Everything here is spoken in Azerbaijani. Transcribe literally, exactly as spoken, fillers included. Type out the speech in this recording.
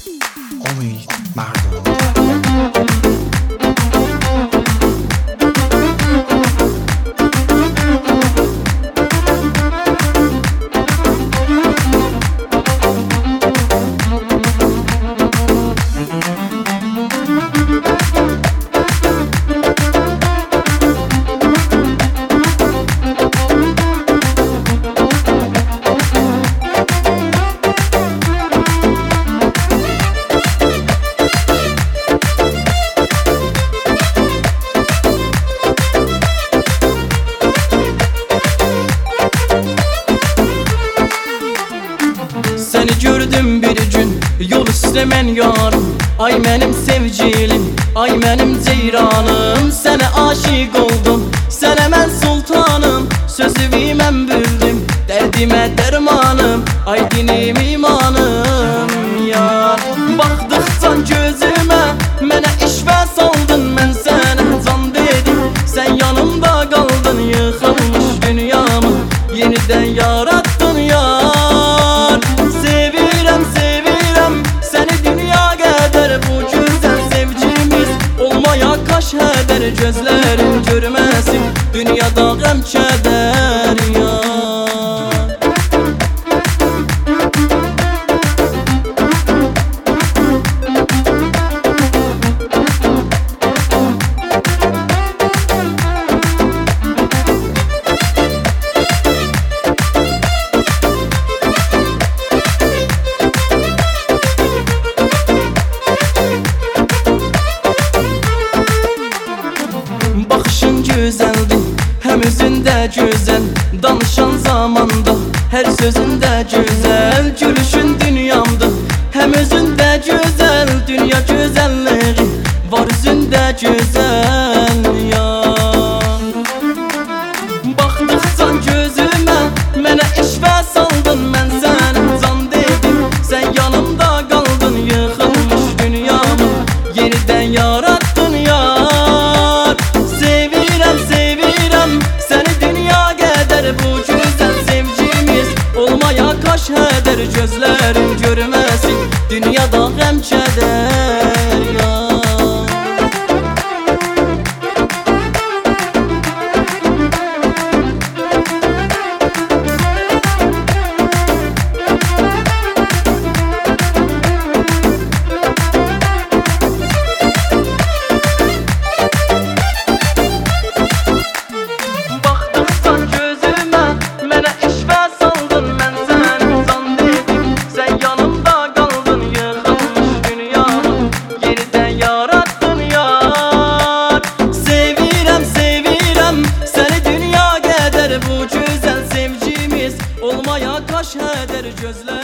امید مردم. Seni gördüm bir gün yol üstə mən yarım. Ay mənim sevgilim, ay mənim ceyranım. Sənə aşiq oldum, sənə mən sultanım. Sözümü mən bildim, dərdimə dərmanım. Ay dinim imanım ya. Baxdıqcan gözümə, mənə işvə saldın. Mən sənə can dedim, sən yanımda qaldın. Yıxılmış dünyamı yenidən yarattın yar. Sevirəm, sevirəm səni dünya qədər. Bu gözəl sevgimiz olmaya kaş hədər. Gözlərim görməsin dünyada qəm kədər yar. Baxışın gözəldir, həm özündə gözəl. Danışan zamanda hər sözündə gözəl. Gülüşün dünyamda, həm özündə gözəl. Dünya gözəlliyi var üzündə gözəl ya. Baxdıqcan gözümə, mənə işvə saldın. Mən sənə can dedim, sən yanımda qaldın. Yıxılmış dünyamı yenidən yarattın yar. Sevirəm, sevirəm səni dünya qədər. Bu gözəl sevgimiz olmaya kaş hədər. Gözlərim görməsin dünyada qəm kədər yar. Olmaya kaş hədər gözlər.